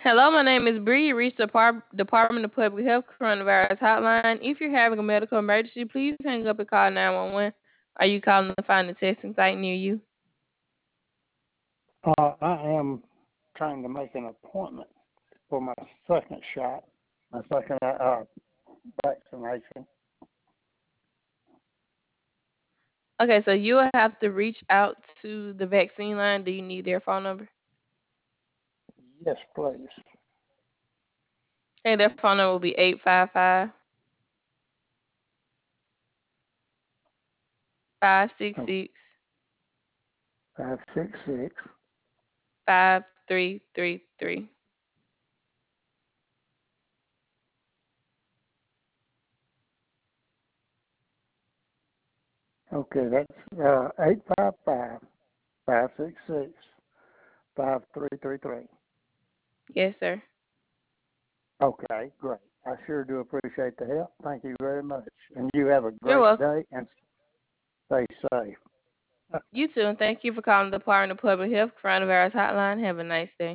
Hello, my name is Bree. You reached the Department of Public Health Coronavirus Hotline. If you're having a medical emergency, please hang up and call 911. Are you calling to find a testing site near you? I am trying to make an appointment for my second shot, my second vaccination. Okay, so you will have to reach out to the vaccine line. Do you need their phone number? Yes, please. Okay, their phone number will be 855 Oh, 566 566. 5333. Okay, that's 855 566 5333. Yes, sir. Okay, great. I sure do appreciate the help. Thank you very much. And you have a You're great welcome. day and stay safe. You too, and thank you for calling the Department of Public Health Coronavirus Hotline. Have a nice day.